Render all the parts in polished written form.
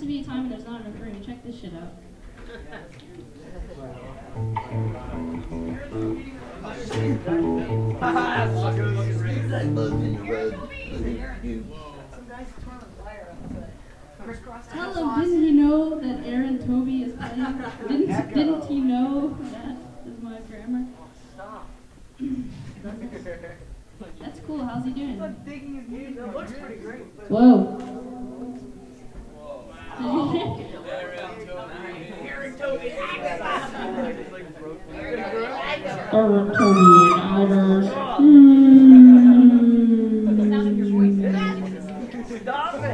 to be a time when there's not enough room. Check this shit out. Tell him, didn't he know that Aaron Toby is playing? Didn't he know that is my grammar? Stop. That's cool. How's he doing? I'm digging his music. It looks pretty great. Whoa. Aaron Toby. Aaron Toby and Alders. Stop it.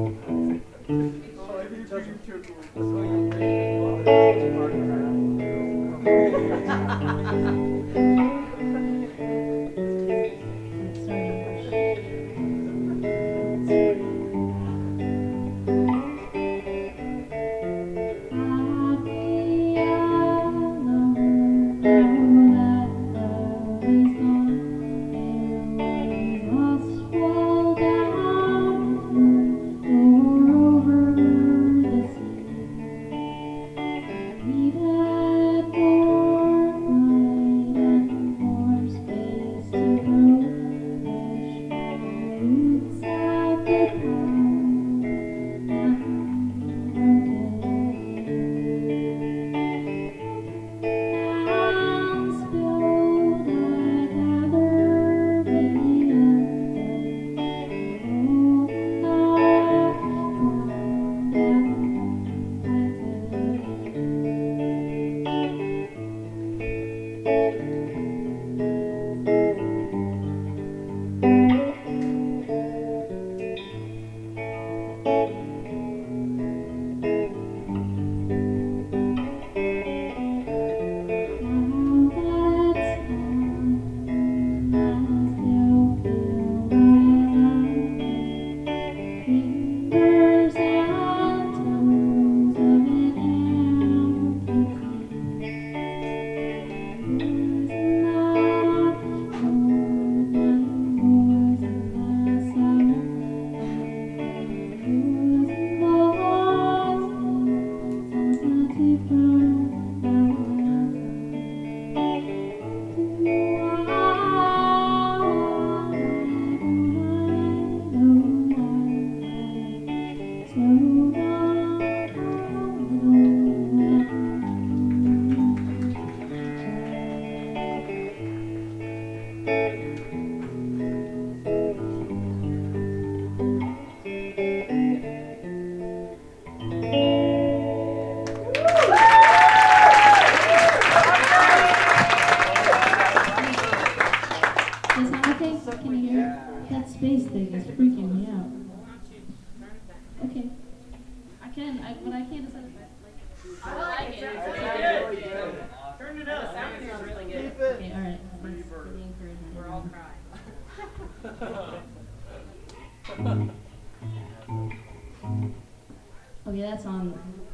Okay, that song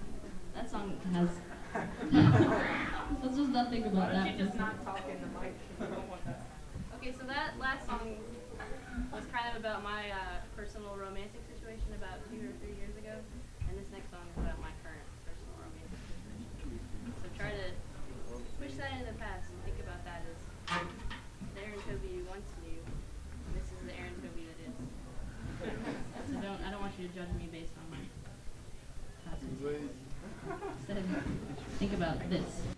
has. Let's just not think about that. Why don't you just not talk in the mic? Okay, so that last song was kind of about my personal romantic situation about 2 or 3 years ago, and this next song is about my current personal romantic situation. So try to push that into the past and think about that as the Aaron Toby you once knew, and this is the Aaron Toby that is. So I don't want you to judge me based on my past. Instead, think about this.